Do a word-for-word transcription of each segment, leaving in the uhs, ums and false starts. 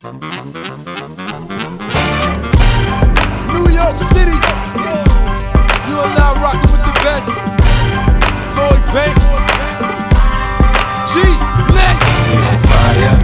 New York City, you are now rocking with the best. Lloyd Banks, G-Neck. We on fire,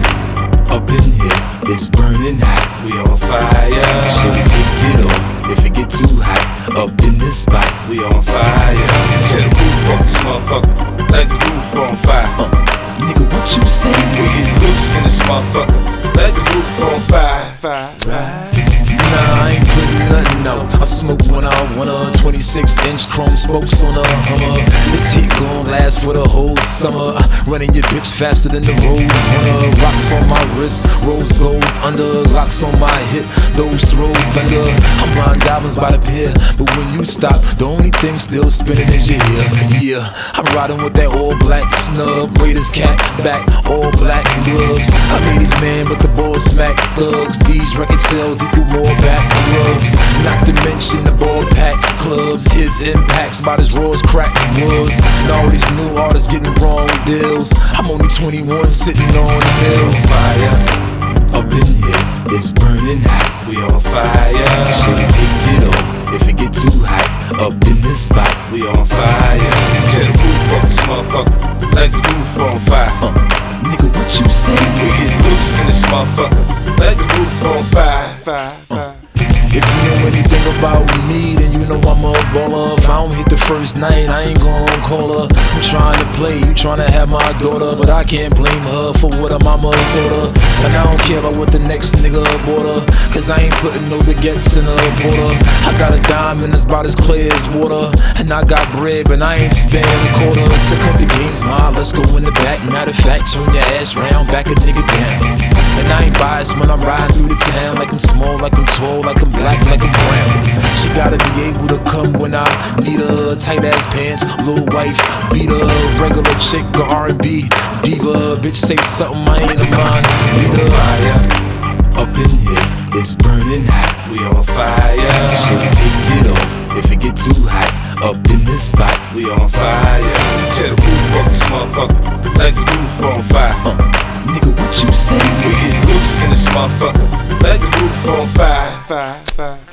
up in here, it's burning hot. We on fire, should we take it off if it get too hot? Up in this spot, we on fire. Tear the roof off this motherfucker, like the roof on fire. Uh, nigga, what you say? We get loose in this motherfucker, like the roof on fire. Fire, right? Nah, I ain't putting nothing out. I smoke one out, one of twenty-six inch chrome spokes on a Hummer. This heat gon' last for the whole summer. Running your bitch faster than the road runner. Rocks on my wrist, rose gold under. Locks on my hip, those throw thunder. I'm riding diamonds by the pier, but when you stop, the only thing still spinning is your ear. Yeah, I'm riding with that all black snub. Raiders cap back, all black gloves. I made these man, but the ball smack thugs. These record sales equal more back rubs. Not to mention the ball pack clubs. His impacts about as raw as crack was. And all these new artists getting wrong deals. I'm only twenty-one sitting on the hills. Fire, up in here, it's burning hot. We on fire, should we take it off if it get too hot? Up in this spot, we on fire. Tear the roof off this motherfucker, like the roof on fire. Uh, nigga, what you say? We get loose in this motherfucker, like the roof on fire. Fire, fire. If you know anything about me, then you know I'm a baller. If I don't hit the first night, I ain't gon' call her. I'm trying to play, you tryna have my daughter, but I can't blame her for what her mama told her. And I don't care about what the next nigga bought her, cause I ain't putting no baguettes in her border. I got a diamond that's about as clear as water, and I got bread, but I ain't spending a quarter. So cut the games, ma, let's go in the back. Matter of fact, turn your ass round, back a nigga down. And I ain't biased when I'm riding through the town, like I'm small, like I'm tall, like I'm black, like I'm brown. She gotta be able to come when I need her. Tight ass pants, little wife, beat her. Regular chick or R and B diva. Bitch say something I ain't a mind. We on fire, up in here, it's burning hot. We on fire, should we take it off if it get too hot? Up in this spot, we on fire. Tear the roof off this motherfucker, like the roof on fire. Uh, nigga, what you say? We get loose in this motherfucker, like the roof on fire. Fire, fire.